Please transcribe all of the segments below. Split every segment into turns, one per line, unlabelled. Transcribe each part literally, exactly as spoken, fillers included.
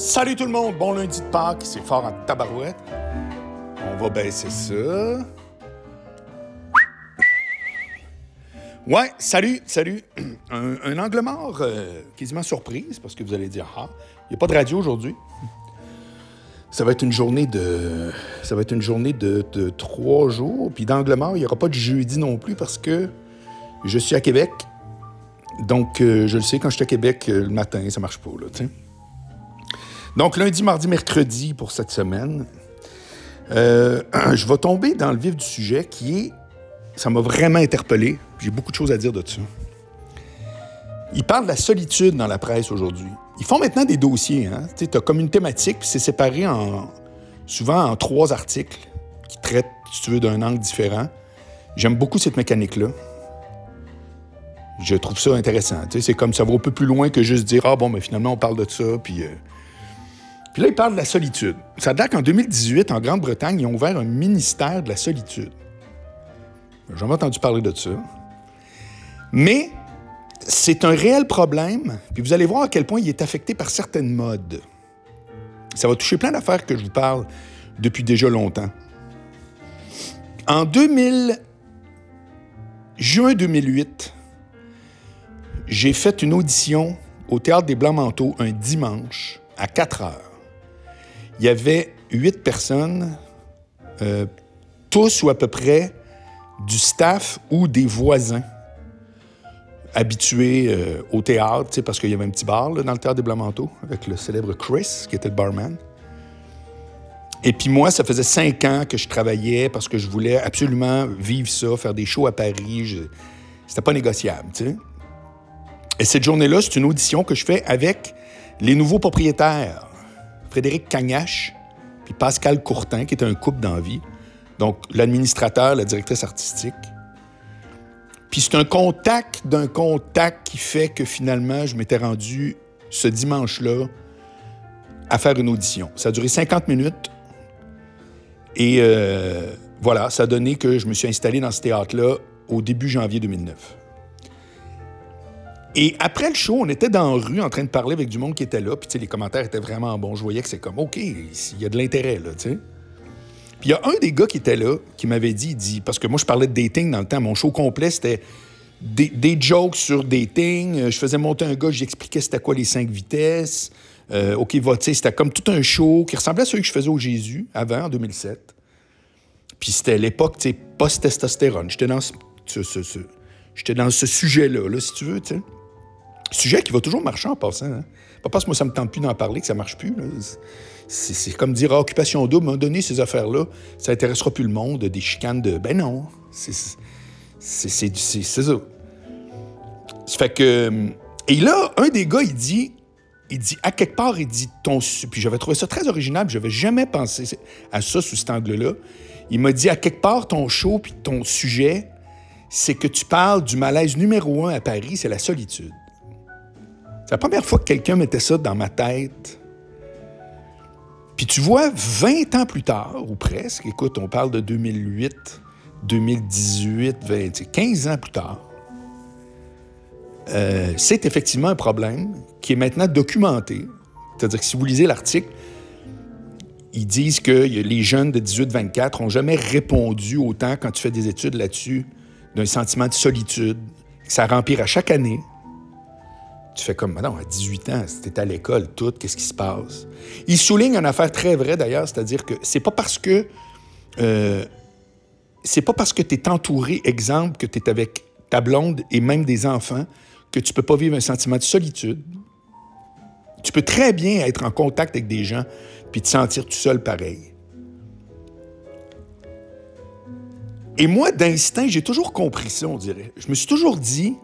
Salut tout le monde, bon lundi de Pâques, c'est fort en tabarouette. On va baisser ça. Ouais, salut, salut. Un, un angle mort euh, quasiment surprise, parce que vous allez dire, ah, il n'y a pas de radio aujourd'hui. Ça va être une journée de ça va être une journée de, de trois jours. Puis d'angle mort, il n'y aura pas de jeudi non plus parce que je suis à Québec. Donc, euh, je le sais, quand je suis à Québec, euh, le matin, ça marche pas, là, tu sais. Donc, lundi, mardi, mercredi pour cette semaine, euh, je vais tomber dans le vif du sujet qui est... Ça m'a vraiment interpellé. J'ai beaucoup de choses à dire de ça. Ils parlent de la solitude dans la presse aujourd'hui. Ils font maintenant des dossiers. Hein? Tu as comme une thématique, puis c'est séparé en, souvent en trois articles qui traitent, si tu veux, d'un angle différent. J'aime beaucoup cette mécanique-là. Je trouve ça intéressant. Tu sais, c'est comme ça va un peu plus loin que juste dire « Ah bon, mais finalement, on parle de ça. » Puis, euh... puis là, ils parlent de la solitude. Ça date qu'en deux mille dix-huit, en Grande-Bretagne, ils ont ouvert un ministère de la solitude. J'ai jamais entendu parler de ça. Mais c'est un réel problème, puis vous allez voir à quel point il est affecté par certaines modes. Ça va toucher plein d'affaires que je vous parle depuis déjà longtemps. En deux mille... juin deux mille huit, j'ai fait une audition au Théâtre des Blancs-Manteaux un dimanche à quatre heures. Il y avait huit personnes, euh, tous ou à peu près du staff ou des voisins habitués euh, au théâtre, parce qu'il y avait un petit bar là, dans le Théâtre des Blancs-Manteaux avec le célèbre Chris, qui était le barman. Et puis moi, ça faisait cinq ans que je travaillais parce que je voulais absolument vivre ça, faire des shows à Paris. Je... C'était pas négociable, tu sais. Et cette journée-là, c'est une audition que je fais avec les nouveaux propriétaires, Frédéric Cagnache puis Pascal Courtin, qui est un couple d'envie. Donc, l'administrateur, la directrice artistique. Puis c'est un contact d'un contact qui fait que finalement, je m'étais rendu ce dimanche-là à faire une audition. Ça a duré cinquante minutes. Et euh, voilà, ça a donné que je me suis installé dans ce théâtre-là au début janvier deux mille neuf. Et après le show, on était dans la rue en train de parler avec du monde qui était là. Puis, tu sais, les commentaires étaient vraiment bons. Je voyais que c'est comme, OK, il y a de l'intérêt, là, tu sais. Puis, il y a un des gars qui était là qui m'avait dit, il dit, parce que moi, je parlais de dating dans le temps. Mon show complet, c'était des, des jokes sur dating. Je faisais monter un gars, j'expliquais c'était quoi les cinq vitesses. Euh, OK, va, tu sais, c'était comme tout un show qui ressemblait à celui que je faisais au Jésus avant, en deux mille sept. Puis, c'était l'époque, tu sais, post-testostérone. J'étais dans ce, ce, ce, ce, j'étais dans ce sujet-là, là, si tu veux, tu sais. Sujet qui va toujours marcher en passant. Hein? Pas parce que moi, ça me tente plus d'en parler que ça marche plus. Là. C'est, c'est comme dire, ah, occupation double, à un moment donné, ces affaires-là, ça intéressera plus le monde, des chicanes de... Ben non, c'est, c'est, c'est, c'est, c'est ça. Ça fait que... Et là, un des gars, il dit, il dit, à quelque part, il dit, ton... Puis j'avais trouvé ça très original, puis j'avais jamais pensé à ça sous cet angle-là. Il m'a dit, à quelque part, ton show puis ton sujet, c'est que tu parles du malaise numéro un à Paris, c'est la solitude. C'est la première fois que quelqu'un mettait ça dans ma tête. Puis tu vois, vingt ans plus tard, ou presque, écoute, on parle de deux mille huit, deux mille dix-huit, vingt, quinze ans plus tard, euh, c'est effectivement un problème qui est maintenant documenté. C'est-à-dire que si vous lisez l'article, ils disent que les jeunes de dix-huit à vingt-quatre n'ont jamais répondu autant quand tu fais des études là-dessus d'un sentiment de solitude, que ça rempire à chaque année. Tu fais comme, non, à dix-huit ans, si t'es à l'école, tout, qu'est-ce qui se passe? Il souligne une affaire très vraie, d'ailleurs, c'est-à-dire que c'est pas parce que... Euh, c'est pas parce que t'es entouré, exemple, que t'es avec ta blonde et même des enfants, que tu peux pas vivre un sentiment de solitude. Tu peux très bien être en contact avec des gens puis te sentir tout seul pareil. Et moi, d'instinct, j'ai toujours compris ça, on dirait. Je me suis toujours dit...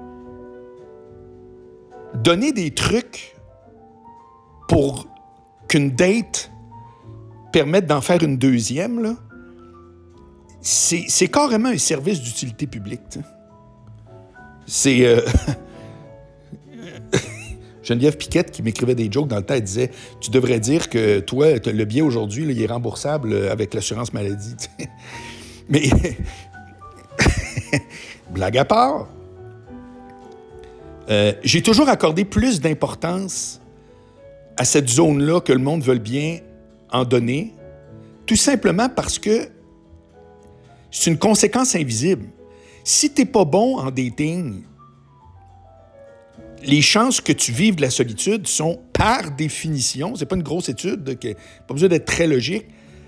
Donner des trucs pour qu'une date permette d'en faire une deuxième, là, c'est, c'est carrément un service d'utilité publique. T'sais. C'est... Euh... Geneviève Piquette, qui m'écrivait des jokes dans le temps, elle disait « Tu devrais dire que toi, le billet aujourd'hui, là, il est remboursable avec l'assurance maladie. » Mais... Blague à part... Euh, j'ai toujours accordé plus d'importance à cette zone-là que le monde veut bien en donner, tout simplement parce que c'est une conséquence invisible. Si tu n'es pas bon en dating, les chances que tu vives de la solitude sont, par définition, c'est pas une grosse étude, que, pas besoin d'être très logique,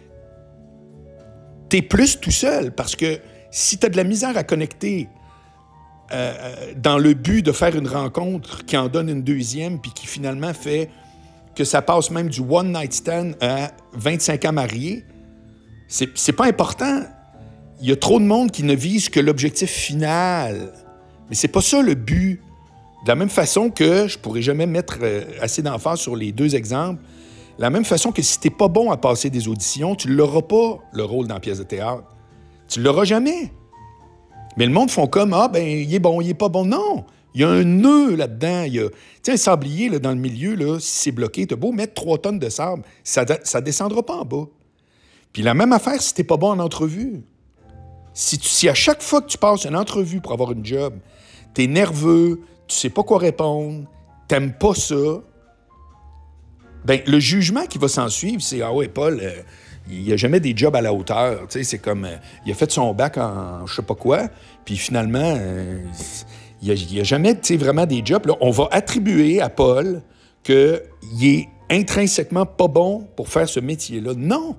tu es plus tout seul, parce que si tu as de la misère à connecter euh, dans le but de faire une rencontre qui en donne une deuxième, puis qui finalement fait que ça passe même du one night stand à vingt-cinq ans marié, c'est, c'est pas important. Il y a trop de monde qui ne vise que l'objectif final. Mais c'est pas ça le but. De la même façon que, je pourrais jamais mettre assez d'emphase sur les deux exemples, de la même façon que si t'es pas bon à passer des auditions, tu l'auras pas, le rôle dans la pièce de théâtre. Tu l'auras jamais. Mais le monde font comme, ah ben, il est bon, il est pas bon. Non! Il y a un nœud là-dedans. Il y a, tu sais, un sablier là, dans le milieu, là, si c'est bloqué, t'as beau mettre trois tonnes de sable, ça ne descendra pas en bas. Puis la même affaire si t'es pas bon en entrevue. Si, tu, si à chaque fois que tu passes une entrevue pour avoir une job, t'es nerveux, tu sais pas quoi répondre, t'aimes pas ça, ben le jugement qui va s'en suivre, c'est « Ah ouais, Paul, euh, il n'y a jamais des jobs à la hauteur. » Tu sais, c'est comme, euh, il a fait son bac en je sais pas quoi, puis finalement, euh, il n'y a, a jamais, tu sais, vraiment des jobs. Là, on va attribuer à Paul qu'il est intrinsèquement pas bon pour faire ce métier-là. Non!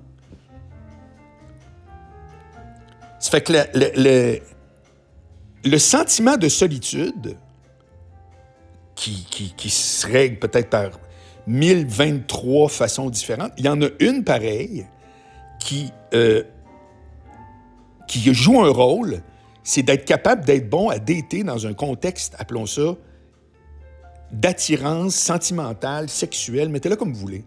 Ça fait que le, le, le, le sentiment de solitude, qui, qui, qui se règle peut-être par mille vingt-trois façons différentes, il y en a une pareille qui, euh, qui joue un rôle, c'est d'être capable d'être bon à dater dans un contexte, appelons ça, d'attirance sentimentale, sexuelle, mettez-le comme vous voulez.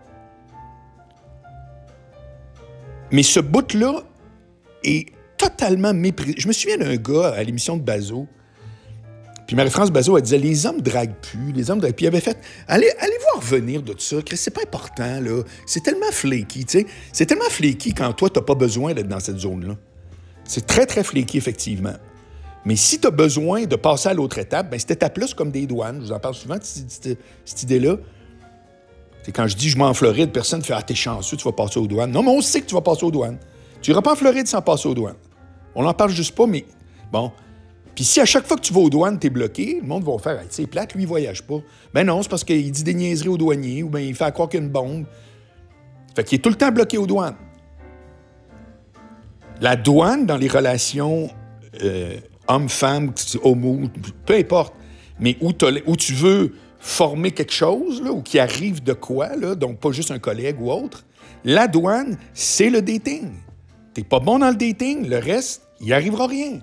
Mais ce bout-là est totalement méprisé. Je me souviens d'un gars à l'émission de Bazot, puis Marie-France Bazot, elle disait « Les hommes draguent plus, les hommes draguent plus. » Puis il avait fait « Allez, allez voir revenir de ça, Chris, c'est pas important, là. C'est tellement flaky, tu sais. C'est tellement flaky quand toi, t'as pas besoin d'être dans cette zone-là. C'est très, très flaky, effectivement. Mais si t'as besoin de passer à l'autre étape, bien, cette étape-là, c'est comme des douanes. Je vous en parle souvent, cette, cette, cette idée-là. C'est quand je dis « Je m'en en Floride », personne fait « Ah, t'es chanceux, tu vas passer aux douanes. » Non, mais on sait que tu vas passer aux douanes. Tu iras pas en Floride sans passer aux douanes. On n'en parle juste pas, mais bon. Puis si à chaque fois que tu vas aux douanes, t'es bloqué, le monde va faire hey, « C'est plate, lui, il voyage pas. » Ben non, c'est parce qu'il dit des niaiseries aux douaniers ou bien il fait croire qu'il y a une bombe. Fait qu'il est tout le temps bloqué aux douanes. La douane, dans les relations euh, homme-femme, homo, peu importe, mais où, où tu veux former quelque chose, là, ou qui arrive de quoi, là, donc pas juste un collègue ou autre, la douane, c'est le dating. T'es pas bon dans le dating, le reste, il n'y arrivera rien.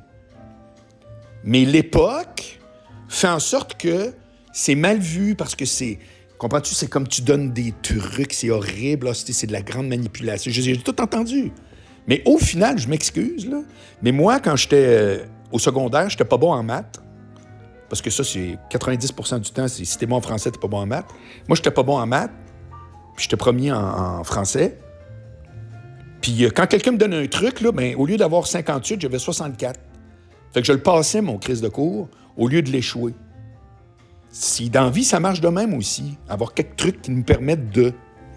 Mais l'époque fait en sorte que c'est mal vu parce que c'est... Comprends-tu? C'est comme tu donnes des trucs, c'est horrible, là, c'est, c'est de la grande manipulation. J'ai, j'ai tout entendu. Mais au final, je m'excuse, là, mais moi, quand j'étais euh, au secondaire, j'étais pas bon en maths. Parce que ça, c'est quatre-vingt-dix pour cent du temps, c'est, si t'es bon en français, t'es pas bon en maths. Moi, j'étais pas bon en maths, puis j'étais premier en, en français. Puis euh, quand quelqu'un me donne un truc, là, ben, au lieu d'avoir cinquante-huit, j'avais soixante-quatre. Fait que je le passais, mon crise de cours, au lieu de l'échouer. Si dans la vie, ça marche de même aussi, avoir quelques trucs qui nous permettent de...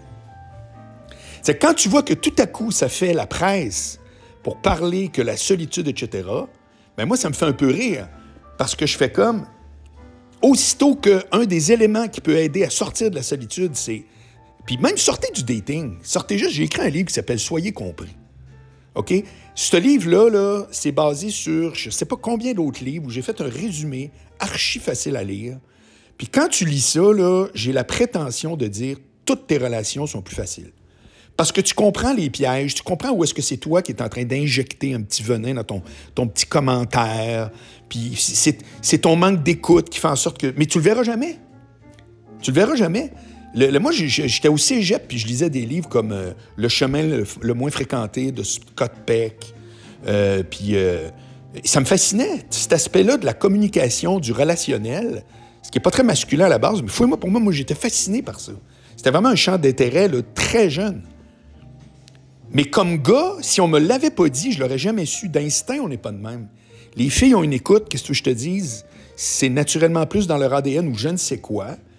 C'est quand tu vois que tout à coup, ça fait la presse pour parler que la solitude, et cetera, bien moi, ça me fait un peu rire, parce que je fais comme... Aussitôt qu'un des éléments qui peut aider à sortir de la solitude, c'est... Puis même sortez du dating, sortez juste... J'ai écrit un livre qui s'appelle « Soyez compris ». OK? Ce livre-là, là, c'est basé sur je ne sais pas combien d'autres livres où j'ai fait un résumé archi facile à lire. Puis quand tu lis ça, là, j'ai la prétention de dire toutes tes relations sont plus faciles. Parce que tu comprends les pièges, tu comprends où est-ce que c'est toi qui es en train d'injecter un petit venin dans ton, ton petit commentaire. Puis c'est, c'est ton manque d'écoute qui fait en sorte que... Mais tu le verras jamais. Tu le verras jamais. Le, le, moi, j'étais au cégep, puis je lisais des livres comme euh, Le chemin le, le moins fréquenté de Scott Peck. Euh, puis euh, ça me fascinait, cet aspect-là de la communication, du relationnel, ce qui n'est pas très masculin à la base, mais fouille-moi, pour moi, moi, j'étais fasciné par ça. C'était vraiment un champ d'intérêt là, très jeune. Mais comme gars, si on me l'avait pas dit, je l'aurais jamais su. D'instinct, on n'est pas de même. Les filles ont une écoute, qu'est-ce que je te dise? C'est naturellement plus dans leur A D N ou je ne sais quoi.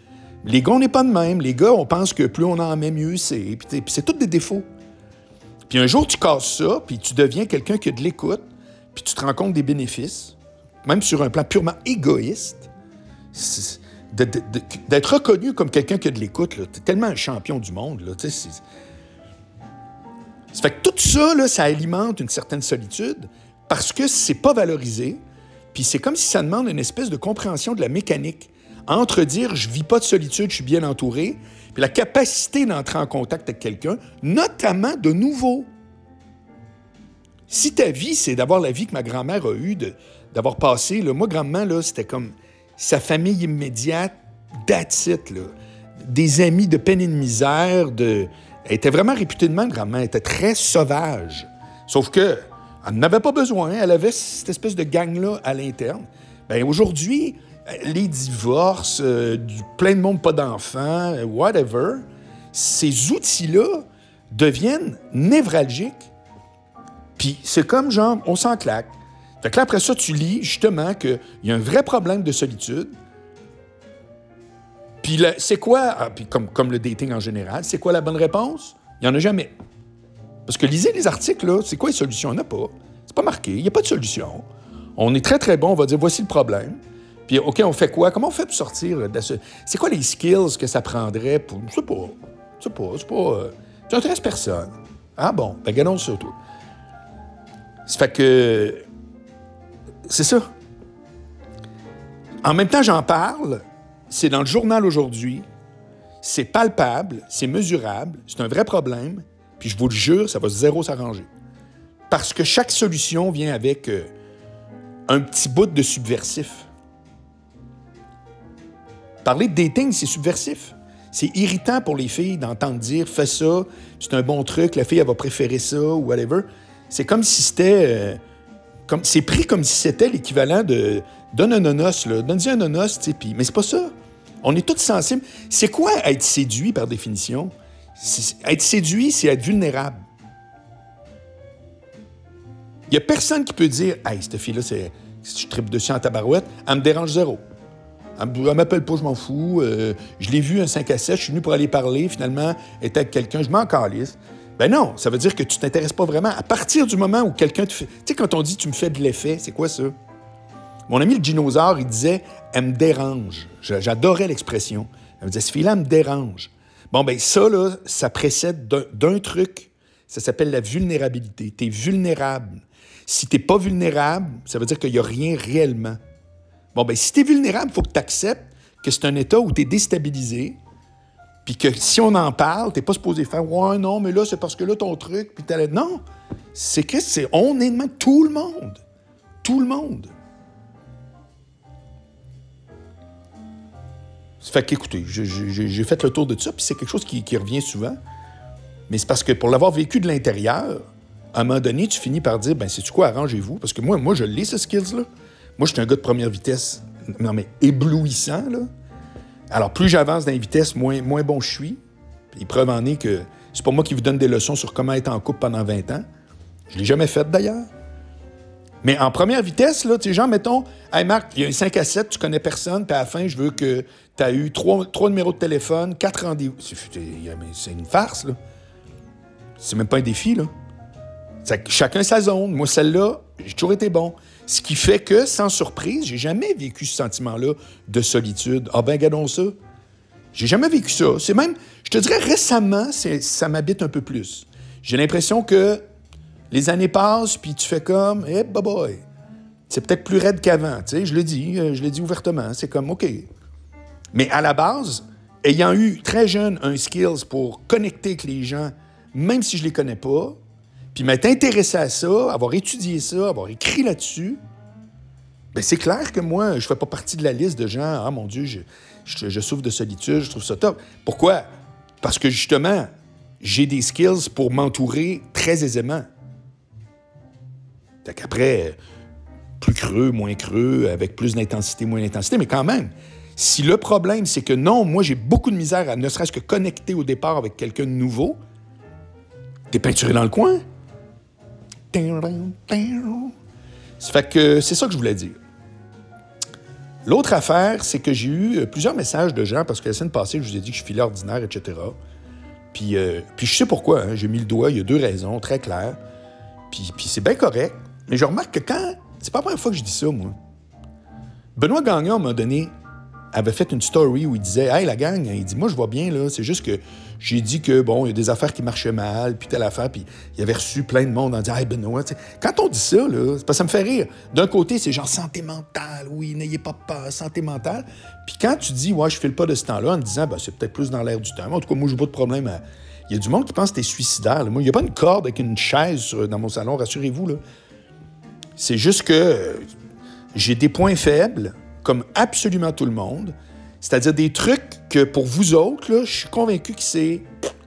Les gars, on n'est pas de même. Les gars, on pense que plus on en met, mieux c'est. Puis, puis c'est tous des défauts. Puis un jour, tu casses ça, puis tu deviens quelqu'un qui a de l'écoute, puis tu te rends compte des bénéfices, même sur un plan purement égoïste. De, de, de, d'être reconnu comme quelqu'un qui a de l'écoute, là, t'es tellement un champion du monde. Là, c'est... ça fait que tout ça, là, ça alimente une certaine solitude parce que c'est pas valorisé, puis c'est comme si ça demande une espèce de compréhension de la mécanique entre dire « je vis pas de solitude, je suis bien entouré », puis la capacité d'entrer en contact avec quelqu'un, notamment de nouveau. Si ta vie, c'est d'avoir la vie que ma grand-mère a eue, de, d'avoir passé, là, moi, grand-maman, là, c'était comme sa famille immédiate, that's it, là. Des amis de peine et de misère, de... Elle était vraiment réputée de même, grand-mère. Elle était très sauvage. Sauf que elle n'avait pas besoin. Elle avait cette espèce de gang-là à l'interne. Bien, aujourd'hui, les divorces, euh, du, plein de monde pas d'enfants, whatever, ces outils-là deviennent névralgiques. Puis c'est comme, genre, on s'en claque. Fait que là, après ça, tu lis, justement, qu'il y a un vrai problème de solitude. Puis là, c'est quoi, ah, puis comme, comme le dating en général, c'est quoi la bonne réponse? Il n'y en a jamais. Parce que lisez les articles, là, c'est quoi les solutions? Il n'y en a pas. C'est pas marqué, il n'y a pas de solution. On est très, très bon, on va dire, voici le problème. Puis, OK, on fait quoi? Comment on fait pour sortir de ce... C'est quoi les skills que ça prendrait pour... Je sais pas. Je sais pas, c'est pas... Euh... Tu n'intéresses personne. Ah bon? Ben, regardons ça, toi. Ça fait que... C'est ça. En même temps, j'en parle. C'est dans le journal aujourd'hui. C'est palpable, c'est mesurable, c'est un vrai problème. Puis je vous le jure, ça va zéro s'arranger. Parce que chaque solution vient avec euh, un petit bout de subversif. Parler de dating, c'est subversif. C'est irritant pour les filles d'entendre dire « fais ça, c'est un bon truc, la fille, elle va préférer ça » ou whatever. C'est comme si c'était... Euh, comme, c'est pris comme si c'était l'équivalent de « donne un nonos, là, donne-y un nonos », tu sais, puis... Mais c'est pas ça. On est tous sensibles. C'est quoi être séduit, par définition? C'est, être séduit, c'est être vulnérable. Il n'y a personne qui peut dire « Hey, cette fille-là, c'est, je tripe dessus en tabarouette, elle me dérange zéro. Elle ne m'appelle pas, je m'en fous. Euh, je l'ai vu un cinq à sept, je suis venu pour aller parler. Finalement, elle était avec quelqu'un, je m'en calisse. » Ben non, ça veut dire que tu ne t'intéresses pas vraiment. À partir du moment où quelqu'un te fait... Tu sais, quand on dit « tu me fais de l'effet », c'est quoi ça? Mon ami le dinosaure, il disait « elle me dérange ». J'adorais l'expression. Elle me disait « cette fille-là, elle me dérange ». Bon, ben ça, là, ça précède d'un, d'un truc. Ça s'appelle la vulnérabilité. Tu es vulnérable. Si tu n'es pas vulnérable, ça veut dire qu'il n'y a rien réellement. Bon, ben si tu es vulnérable, il faut que tu acceptes que c'est un état où tu es déstabilisé, puis que si on en parle, tu n'es pas supposé faire « ouais, non, mais là, c'est parce que là, ton truc, puis t'as... » Non, c'est que c'est... On est de même. Tout le monde. Tout le monde. Ça fait qu'écoutez, j'ai, j'ai, j'ai fait le tour de ça, puis c'est quelque chose qui, qui revient souvent. Mais c'est parce que pour l'avoir vécu de l'intérieur, à un moment donné, tu finis par dire « ben c'est-tu quoi, arrangez-vous? » Parce que moi, moi je l'ai, ce skills-là. Moi, je suis un gars de première vitesse, non mais éblouissant, là. Alors, plus j'avance dans les vitesses, moins, moins bon je suis. Puis, preuve en est que c'est pas moi qui vous donne des leçons sur comment être en couple pendant vingt ans. Je l'ai jamais fait, d'ailleurs. Mais en première vitesse, là, tu sais, genre, mettons, « Hey Marc, il y a un cinq à sept, tu connais personne, puis à la fin, je veux que tu as eu trois, trois numéros de téléphone, quatre rendez-vous. » C'est, c'est une farce, là. C'est même pas un défi, là. C'est, chacun sa zone. Moi, celle-là, j'ai toujours été bon. Ce qui fait que, sans surprise, j'ai jamais vécu ce sentiment-là de solitude. Ah ben, regardons ça. J'ai jamais vécu ça. C'est même, je te dirais, récemment, c'est, ça m'habite un peu plus. J'ai l'impression que les années passent, puis tu fais comme, eh, hey, bye bye. C'est peut-être plus raide qu'avant, tu sais, je le dis, je l'ai dit ouvertement, c'est comme, OK. Mais à la base, ayant eu très jeune un skills pour connecter avec les gens, même si je les connais pas, puis m'être intéressé à ça, avoir étudié ça, avoir écrit là-dessus, bien, c'est clair que moi, je fais pas partie de la liste de gens, « Ah, mon Dieu, je, je, je souffre de solitude, je trouve ça top. » Pourquoi? Parce que, justement, j'ai des skills pour m'entourer très aisément. Fait qu'après, plus creux, moins creux, avec plus d'intensité, moins d'intensité, mais quand même, si le problème, c'est que non, moi, j'ai beaucoup de misère à ne serait-ce que connecter au départ avec quelqu'un de nouveau, t'es peinturé dans le coin. Ça fait que c'est ça que je voulais dire. L'autre affaire, c'est que j'ai eu plusieurs messages de gens, parce que la semaine passée, je vous ai dit que je filais ordinaire, et cetera. Puis, euh, puis je sais pourquoi, hein, j'ai mis le doigt, il y a deux raisons très claires. Puis, puis c'est bien correct, mais je remarque que quand... C'est pas la première fois que je dis ça, moi. Benoît Gagnon m'a donné... avait fait une story où il disait « Hey, la gang, il dit, moi, je vois bien, là, c'est juste que j'ai dit que, bon, il y a des affaires qui marchaient mal, puis telle affaire, puis il avait reçu plein de monde en disant « Hey, Benoît, tu sais, quand on dit ça, là, c'est parce que ça me fait rire. D'un côté, c'est genre santé mentale, oui, n'ayez pas peur, santé mentale. Puis quand tu dis « Ouais, je file pas de ce temps-là », en te disant ben, « c'est peut-être plus dans l'air du temps. » En tout cas, moi, j'ai pas de problème à... Il y a du monde qui pense que t'es suicidaire, là. Moi, il n'y a pas une corde avec une chaise dans mon salon, rassurez-vous, là. C'est juste que euh, j'ai des points faibles, comme absolument tout le monde. C'est-à-dire des trucs que pour vous autres, là, je suis convaincu que c'est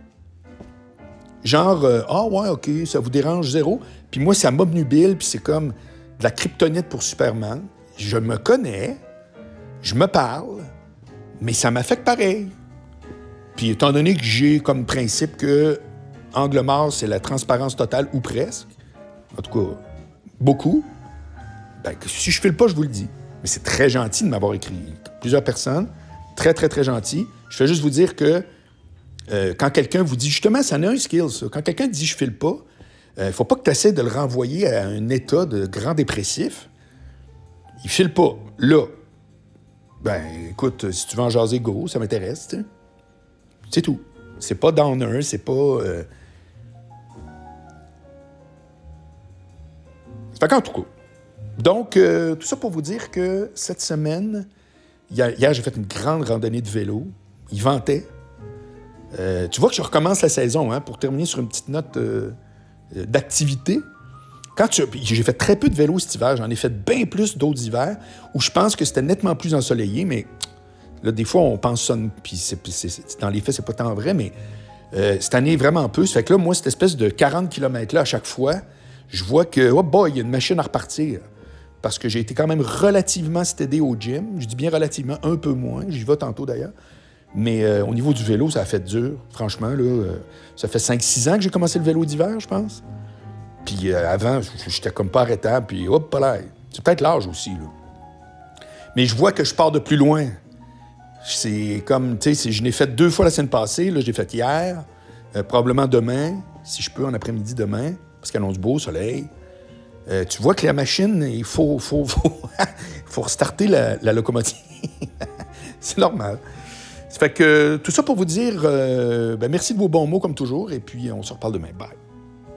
genre euh, « Ah ouais, OK, ça vous dérange zéro. » Puis moi, ça m'obnubile, puis c'est comme de la kryptonite pour Superman. Je me connais, je me parle, mais ça m'affecte pareil. Puis étant donné que j'ai comme principe que angle mort, c'est la transparence totale ou presque, en tout cas, beaucoup, ben si je file pas, je vous le dis. Mais c'est très gentil de m'avoir écrit. Plusieurs personnes, très, très, très gentil. Je fais juste vous dire que euh, quand quelqu'un vous dit, justement, ça en a un skill, ça. Quand quelqu'un dit « je file pas », il euh, ne faut pas que tu essaies de le renvoyer à un état de grand dépressif. Il file pas. Là, ben écoute, si tu veux en jaser, go, ça m'intéresse, tu sais. C'est tout. C'est pas downer, c'est pas... Euh... Fait qu'en tout cas. Donc, euh, tout ça pour vous dire que cette semaine, hier, hier, j'ai fait une grande randonnée de vélo. Il ventait. Euh, tu vois que je recommence la saison, hein, pour terminer sur une petite note euh, d'activité. Quand tu... J'ai fait très peu de vélo cet hiver. J'en ai fait bien plus d'autres hivers où je pense que c'était nettement plus ensoleillé, mais... Là, des fois, on pense ça, puis c'est, c'est, c'est, dans les faits, c'est pas tant vrai, mais euh, cette année, vraiment peu. Ça fait que là, moi, cette espèce de quarante kilomètres-là, à chaque fois, je vois que, oh boy, il y a une machine à repartir. Parce que j'ai été quand même relativement stédé au gym. Je dis bien relativement, un peu moins. J'y vais tantôt, d'ailleurs. Mais euh, au niveau du vélo, ça a fait dur. Franchement, là, euh, ça fait cinq six ans que j'ai commencé le vélo d'hiver, je pense. Puis euh, avant, j'étais comme pas arrêtable, puis hop là. C'est peut-être l'âge aussi, là. Mais je vois que je pars de plus loin. C'est comme, tu sais, je l'ai fait deux fois la semaine passée. Là, je l'ai fait hier, euh, probablement demain, si je peux, en après-midi demain, parce qu'il annonce beau soleil. Euh, tu vois que la machine, il faut, faut, faut, faut restarter la, la locomotive. C'est normal. Ça fait que tout ça pour vous dire, euh, ben merci de vos bons mots comme toujours, et puis on se reparle demain. Bye.